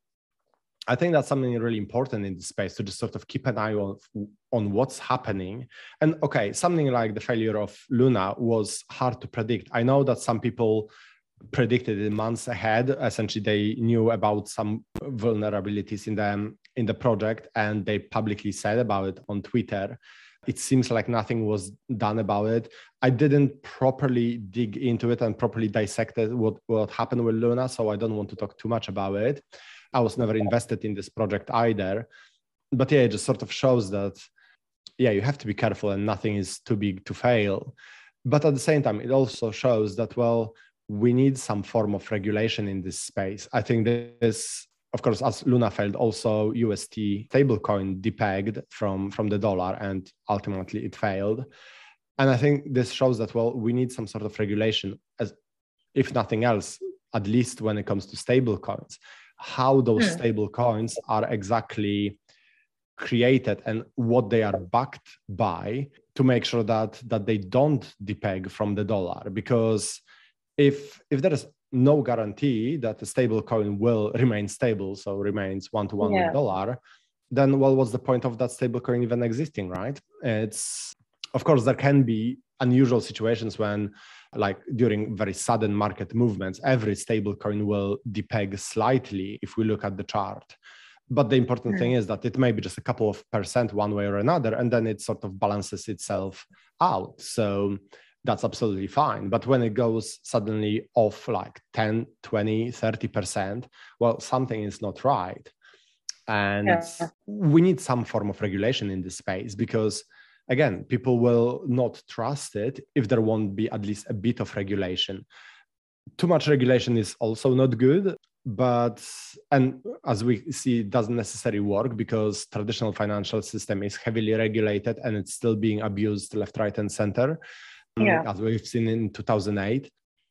I think that's something really important in this space, to just sort of keep an eye on, on what's happening. And okay, something like the failure of Luna was hard to predict. I know that some people predicted it months ahead. Essentially, they knew about some vulnerabilities in the, in the project, and they publicly said about it on Twitter. It seems like nothing was done about it. I didn't properly dig into it and properly dissected what, what happened with Luna, so I don't want to talk too much about it. I was never invested in this project either. But yeah, it just sort of shows that, yeah, you have to be careful and nothing is too big to fail. But at the same time, it also shows that, well, we need some form of regulation in this space. I think this, of course, as Luna failed, also U S T stablecoin depegged from, from the dollar, and ultimately it failed. And I think this shows that, well, we need some sort of regulation, as if nothing else, at least when it comes to stablecoins, how those mm. stablecoins are exactly created and what they are backed by, to make sure that, that they don't depeg from the dollar. Because if, if there is no guarantee that the stable coin will remain stable, so remains one to one with dollar, then, well, what's the point of that stable coin even existing, right? It's, of course, there can be unusual situations when, like during very sudden market movements, every stable coin will depeg slightly if we look at the chart. But the important mm. thing is that it may be just a couple of percent one way or another, and then it sort of balances itself out. So that's absolutely fine. But when it goes suddenly off like ten, twenty, thirty percent, well, something is not right. And yeah. we need some form of regulation in this space, because again, people will not trust it if there won't be at least a bit of regulation. Too much regulation is also not good, but, and as we see, it doesn't necessarily work, because traditional financial system is heavily regulated and it's still being abused left, right, and center. Yeah. As we've seen in two thousand eight.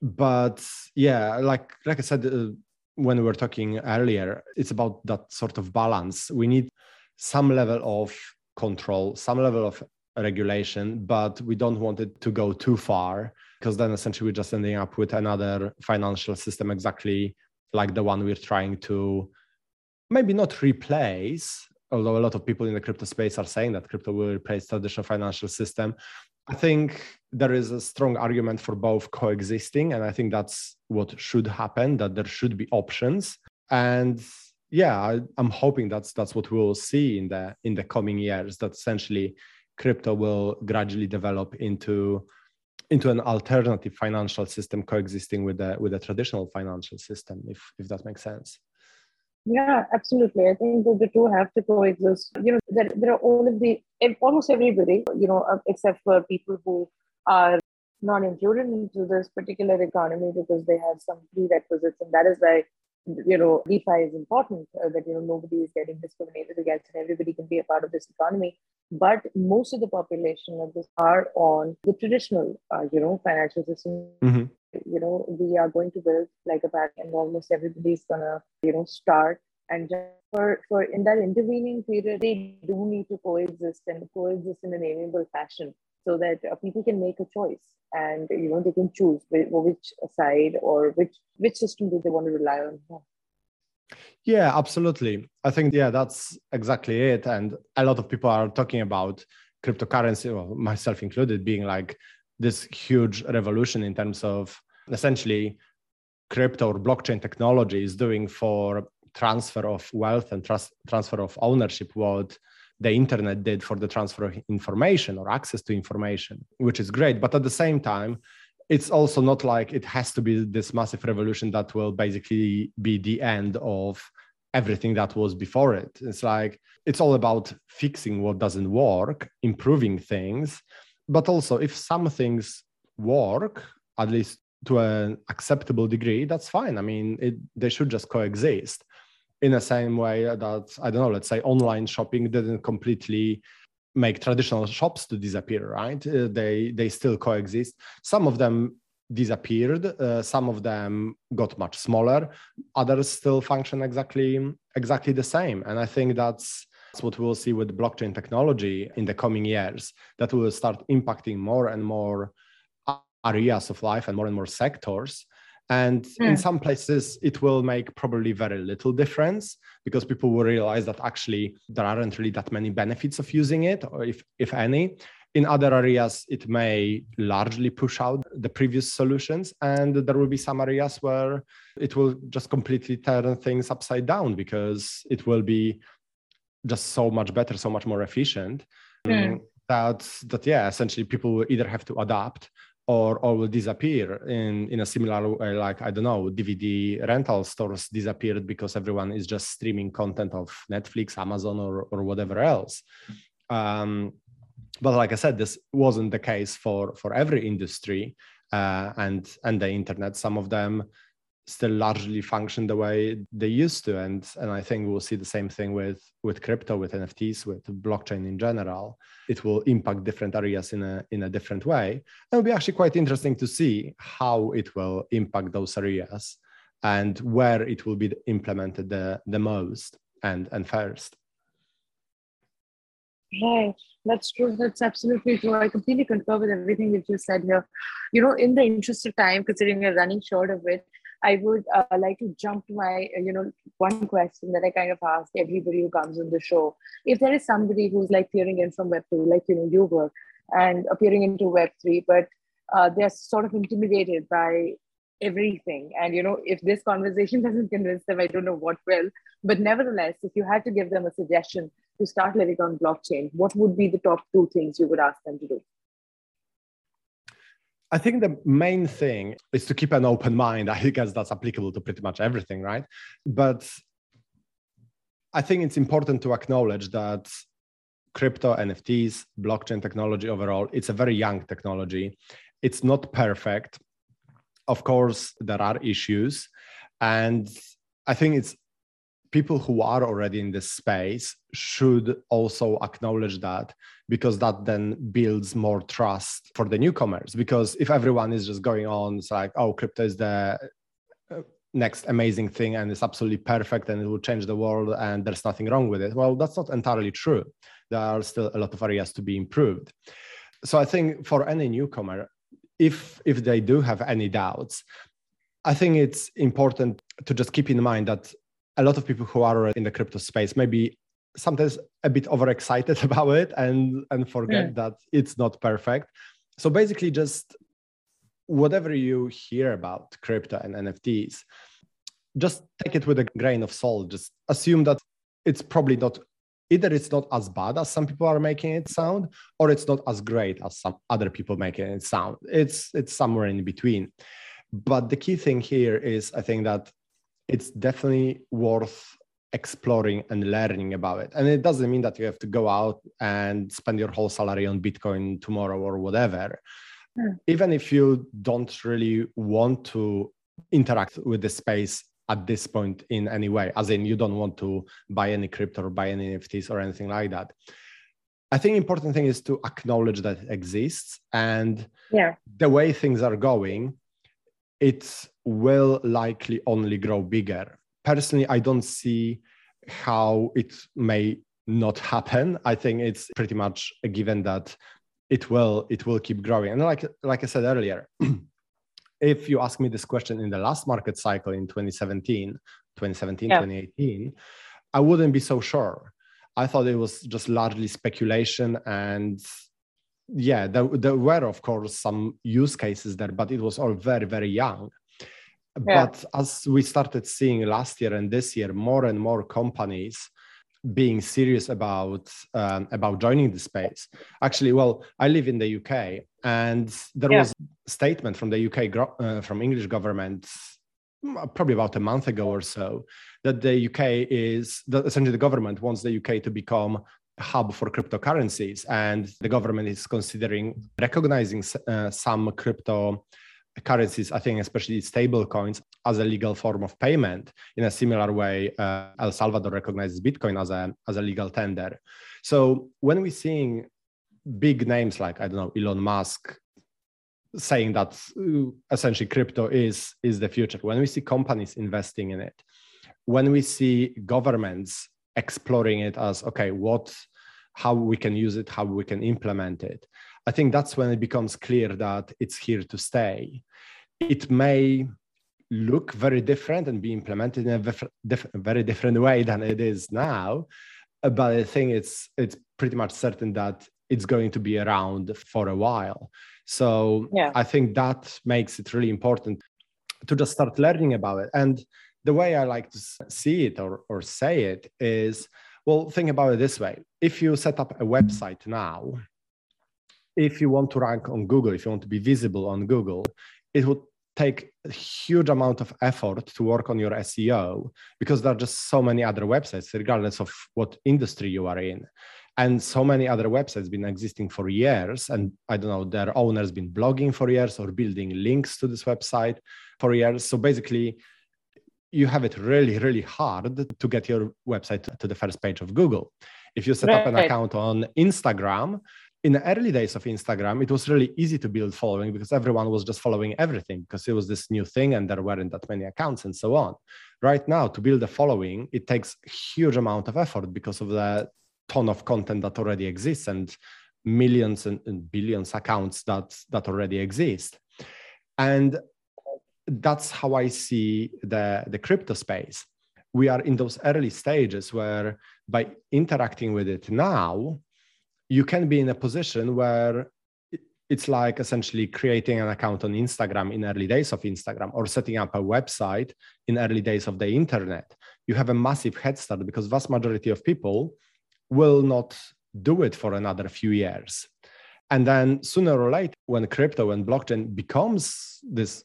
But yeah, like, like I said, uh, when we were talking earlier, it's about that sort of balance. We need some level of control, some level of regulation, but we don't want it to go too far, because then essentially we're just ending up with another financial system exactly like the one we're trying to maybe not replace, although a lot of people in the crypto space are saying that crypto will replace traditional financial system. I think there is a strong argument for both coexisting, and I think that's what should happen, that there should be options. And yeah, I, I'm hoping that's that's what we'll see in the in the coming years, that essentially crypto will gradually develop into into an alternative financial system coexisting with the with the traditional financial system, if if that makes sense.
Yeah, absolutely. I think that the two have to coexist. You know, there, there are all of the, almost everybody, you know, except for people who are not included into this particular economy because they have some prerequisites. And that is why you know, DeFi is important, uh, that, you know, nobody is getting discriminated against and everybody can be a part of this economy. But most of the population of this are on the traditional, uh, you know, financial system.
Mm-hmm.
You know, we are going to build like a pattern and almost everybody's gonna, you know, start. And just for, for in that intervening period, they do need to coexist and coexist in an amiable fashion so that uh, people can make a choice and, you know, they can choose which, which side or which, which system do they want to rely on.
Yeah, absolutely. I think, yeah, that's exactly it. And a lot of people are talking about cryptocurrency, well, myself included, being like this huge revolution in terms of essentially crypto or blockchain technology is doing for transfer of wealth and trans- transfer of ownership what the internet did for the transfer of information or access to information, which is great. But at the same time, it's also not like it has to be this massive revolution that will basically be the end of everything that was before it. It's like, it's all about fixing what doesn't work, improving things. But also, if some things work, at least to an acceptable degree, that's fine. I mean, it, they should just coexist in the same way that, I don't know, let's say online shopping didn't completely make traditional shops to disappear, right? Uh, they they still coexist. Some of them disappeared. Uh, some of them got much smaller. Others still function exactly exactly the same. And I think that's, that's what we'll see with blockchain technology in the coming years, that will start impacting more and more areas of life and more and more sectors. And mm. in some places, it will make probably very little difference because people will realize that actually there aren't really that many benefits of using it, or if, if any. In other areas, it may largely push out the previous solutions. And there will be some areas where it will just completely turn things upside down because it will be just so much better, so much more efficient mm. that, that, yeah, essentially people will either have to adapt Or, or will disappear in, in a similar way, like, I don't know, D V D rental stores disappeared because everyone is just streaming content of Netflix, Amazon, or, or whatever else. Um, but like I said, this wasn't the case for, for every industry uh, and, and the internet. Some of them still largely function the way they used to. And, and I think we'll see the same thing with, with crypto, with N F Ts, with blockchain in general. It will impact different areas in a, in a different way. It'll be actually quite interesting to see how it will impact those areas and where it will be implemented the, the most and, and first.
Right. That's true. That's absolutely true. I completely concur with everything that you said here. You know, in the interest of time, considering we're running short of it, I would uh, like to jump to my, you know, one question that I kind of ask everybody who comes on the show. If there is somebody who's like peering in from Web two, like, you know, you were, and appearing into Web three, but uh, they're sort of intimidated by everything. And, you know, if this conversation doesn't convince them, I don't know what will. But nevertheless, if you had to give them a suggestion to start living on blockchain, what would be the top two things you would ask them to do?
I think the main thing is to keep an open mind. I guess that's applicable to pretty much everything, right? But I think it's important to acknowledge that crypto, N F Ts, blockchain technology overall, it's a very young technology. It's not perfect. Of course, there are issues. And I think it's people who are already in this space should also acknowledge that, because that then builds more trust for the newcomers. Because if everyone is just going on, it's like, oh, crypto is the next amazing thing and it's absolutely perfect and it will change the world and there's nothing wrong with it. Well, that's not entirely true. There are still a lot of areas to be improved. So I think for any newcomer, if if they do have any doubts, I think it's important to just keep in mind that a lot of people who are in the crypto space may be sometimes a bit overexcited about it and, and forget yeah. that it's not perfect. So basically just whatever you hear about crypto and N F Ts, just take it with a grain of salt. Just assume that it's probably not, either it's not as bad as some people are making it sound, or it's not as great as some other people making it sound. It's, it's somewhere in between. But the key thing here is, I think that it's definitely worth exploring and learning about it. And it doesn't mean that you have to go out and spend your whole salary on Bitcoin tomorrow or whatever. Mm. Even if you don't really want to interact with the space at this point in any way, as in you don't want to buy any crypto or buy any N F Ts or anything like that. I think important thing is to acknowledge that it exists, and
yeah.
the way things are going, it will likely only grow bigger. Personally, I don't see how it may not happen. I think it's pretty much a given that it will it will keep growing. And like like I said earlier, if you ask me this question in the last market cycle in twenty seventeen,
yeah.
twenty eighteen, I wouldn't be so sure. I thought it was just largely speculation, and yeah, there, there were of course some use cases there, but it was all very, very young. Yeah. But as we started seeing last year and this year, more and more companies being serious about um, about joining the space. Actually, well, I live in the U K, and there yeah. was a statement from the U K uh, from English government probably about a month ago or so that the U K is that essentially the government wants the U K to become a hub for cryptocurrencies, and the government is considering recognizing uh, some crypto currencies, I think especially stable coins, as a legal form of payment. In a similar way, uh, El Salvador recognizes Bitcoin as a, as a legal tender. So when we're seeing big names like, I don't know, Elon Musk saying that uh, essentially crypto is, is the future, when we see companies investing in it, when we see governments exploring it as, okay, what, how we can use it, how we can implement it, I think that's when it becomes clear that it's here to stay. It may look very different and be implemented in a diff- diff- very different way than it is now, but I think it's it's pretty much certain that it's going to be around for a while. So yeah. I think that makes it really important to just start learning about it. And the way I like to see it or, or say it is, well, think about it this way. If you set up a website now, if you want to rank on Google, if you want to be visible on Google, it would take a huge amount of effort to work on your S E O, because there are just so many other websites, regardless of what industry you are in. And so many other websites been existing for years. And I don't know, their owners been blogging for years or building links to this website for years. So basically, you have it really, really hard to get your website to the first page of Google. If you set right. up an account on Instagram, in the early days of Instagram, it was really easy to build following because everyone was just following everything because it was this new thing and there weren't that many accounts and so on. Right now, to build a following, it takes a huge amount of effort because of the ton of content that already exists and millions and, and billions accounts that, that already exist. And that's how I see the, the crypto space. We are in those early stages where by interacting with it now, you can be in a position where it's like essentially creating an account on Instagram in early days of Instagram or setting up a website in early days of the internet. You have a massive head start because vast majority of people will not do it for another few years. And then sooner or later, when crypto and blockchain becomes this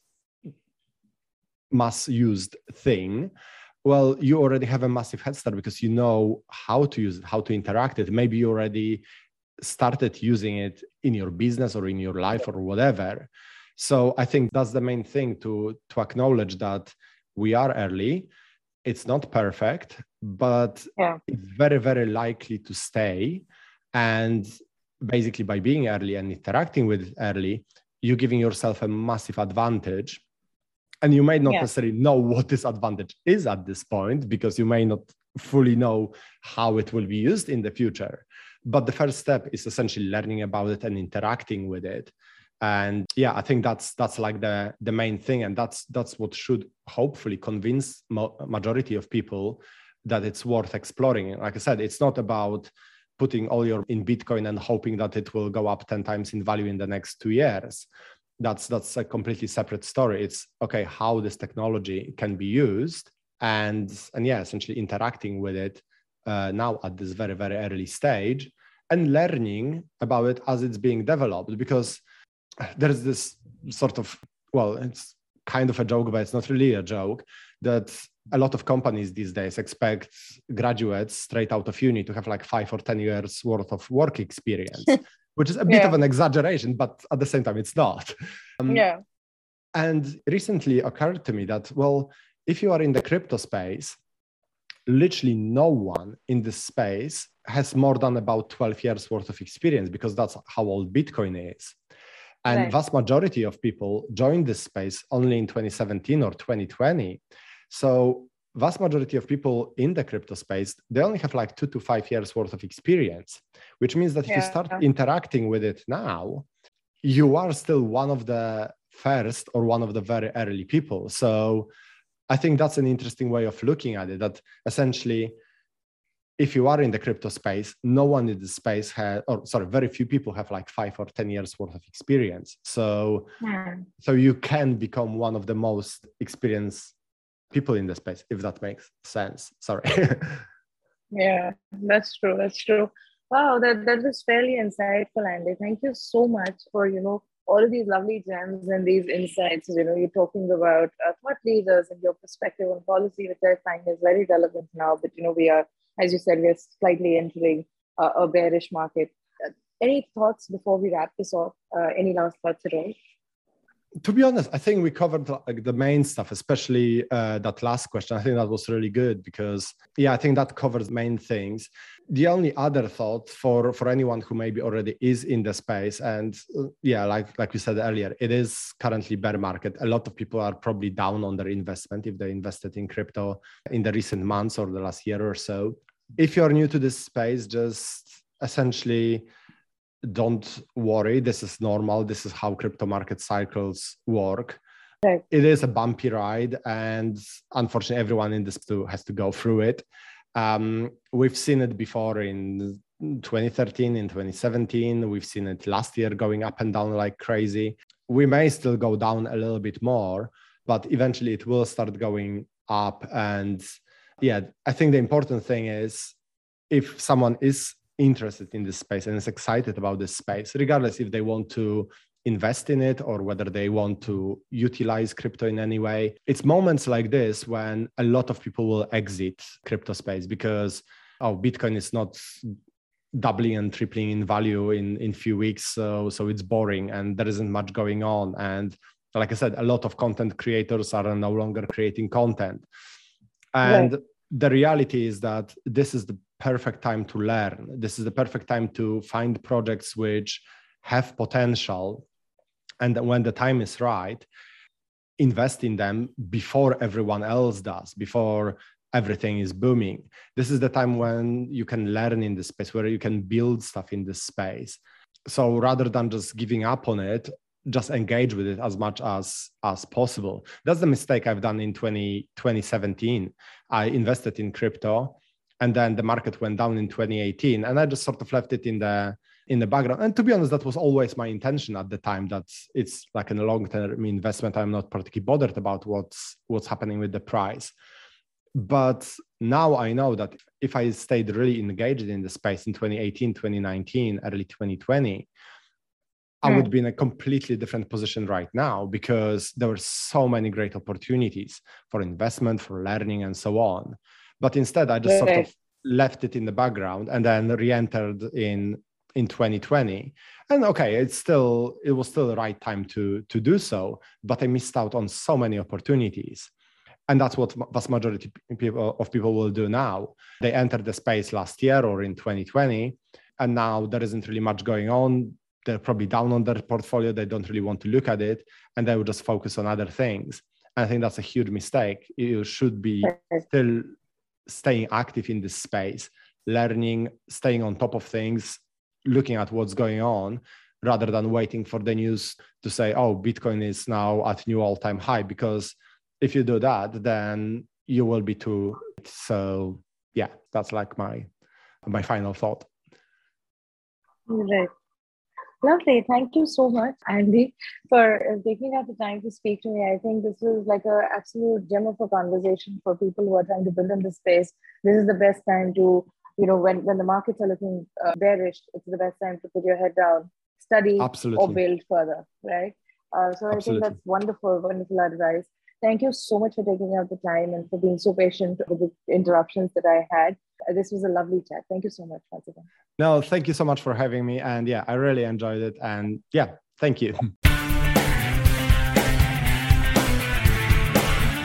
mass used thing, well, you already have a massive head start because you know how to use it, how to interact it. Maybe you already started using it in your business or in your life or whatever. So I think that's the main thing, to, to acknowledge that we are early. It's not perfect, but yeah. it's very, very likely to stay. And basically by being early and interacting with it early, you're giving yourself a massive advantage. And you may not yeah. necessarily know what this advantage is at this point, because you may not fully know how it will be used in the future. But the first step is essentially learning about it and interacting with it. And yeah, I think that's that's like the, the main thing. And that's that's what should hopefully convince mo- majority of people that it's worth exploring. Like I said, it's not about putting all your in Bitcoin and hoping that it will go up ten times in value in the next two years. That's that's a completely separate story. It's, okay, how this technology can be used and, and yeah, essentially interacting with it uh, now at this very, very early stage and learning about it as it's being developed. Because there's this sort of, well, it's kind of a joke, but it's not really a joke, that a lot of companies these days expect graduates straight out of uni to have like five or ten years worth of work experience. Which is a bit yeah. of an exaggeration, but at the same time, it's not. Um,
yeah.
And recently occurred to me that, well, if you are in the crypto space, literally no one in this space has more than about twelve years worth of experience, because that's how old Bitcoin is. And right. vast majority of people joined this space only in twenty seventeen or twenty twenty. So vast majority of people in the crypto space, they only have like two to five years worth of experience, which means that if yeah. you start interacting with it now, you are still one of the first or one of the very early people. So I think that's an interesting way of looking at it, that essentially, if you are in the crypto space, no one in the space has, or sorry, very few people have like five or ten years worth of experience. So, yeah. so you can become one of the most experienced people in the space, if that makes sense. Sorry.
Yeah, that's true. That's true. Wow, that, that was fairly insightful, Andy. Thank you so much for, you know, all of these lovely gems and these insights. You know, you're talking about uh, thought leaders and your perspective on policy, which I find is very relevant now. But, you know, we are, as you said, we're slightly entering uh, a bearish market. Uh, any thoughts before we wrap this off? Uh, any last thoughts at all?
To be honest, I think we covered like the main stuff, especially uh, that last question. I think that was really good because, yeah, I think that covers main things. The only other thought for, for anyone who maybe already is in the space, and uh, yeah, like, like we said earlier, it is currently bear market. A lot of people are probably down on their investment if they invested in crypto in the recent months or the last year or so. If you're new to this space, just essentially don't worry. This is normal. This is how crypto market cycles work. Right. It is a bumpy ride, and unfortunately, everyone in this too has to go through it. Um, we've seen it before in twenty thirteen, in twenty seventeen. We've seen it last year going up and down like crazy. We may still go down a little bit more, but eventually it will start going up. And yeah, I think the important thing is if someone is interested in this space and is excited about this space, regardless if they want to invest in it or whether they want to utilize crypto in any way. It's moments like this when a lot of people will exit crypto space because, oh, Bitcoin is not doubling and tripling in value in in few weeks, so so it's boring and there isn't much going on. And like I said, a lot of content creators are no longer creating content. And right. the reality is that this is the perfect time to learn. This is the perfect time to find projects which have potential. And when the time is right, invest in them before everyone else does, before everything is booming. This is the time when you can learn in this space, where you can build stuff in this space. So rather than just giving up on it, just engage with it as much as, as possible. That's the mistake I've done in twenty seventeen. I invested in crypto, and then the market went down in twenty eighteen, and I just sort of left it in the in the background. And to be honest, that was always my intention at the time, that it's like a long-term investment. I'm not particularly bothered about what's what's happening with the price. But now I know that if I stayed really engaged in the space in twenty eighteen, twenty nineteen, early twenty twenty, I would be in a completely different position right now, because there were so many great opportunities for investment, for learning, and so on. But instead, I just sort of left it in the background and then re-entered in in twenty twenty. And okay, it's still it was still the right time to to do so, but I missed out on so many opportunities. And that's what vast majority of people will do now. They entered the space last year or in twenty twenty, and now there isn't really much going on. They're probably down on their portfolio. They don't really want to look at it, and they will just focus on other things. And I think that's a huge mistake. You should be still staying active in this space, learning, staying on top of things, looking at what's going on, rather than waiting for the news to say, oh, Bitcoin is now at new all-time high. Because if you do that, then you will be too. So yeah, that's like my my final thought.
Right. Lovely. Thank you so much, Andy, for taking out the time to speak to me. I think this was like an absolute gem of a conversation for people who are trying to build in this space. This is the best time to, you know, when, when the markets are looking uh, bearish, it's the best time to put your head down, study, Absolutely. Or build further, right? Uh, so Absolutely. I think that's wonderful, wonderful advice. Thank you so much for taking out the time and for being so patient with the interruptions that I had. This was a lovely chat. Thank you so much once again.
No, thank you so much for having me. And yeah, I really enjoyed it. And yeah, thank you.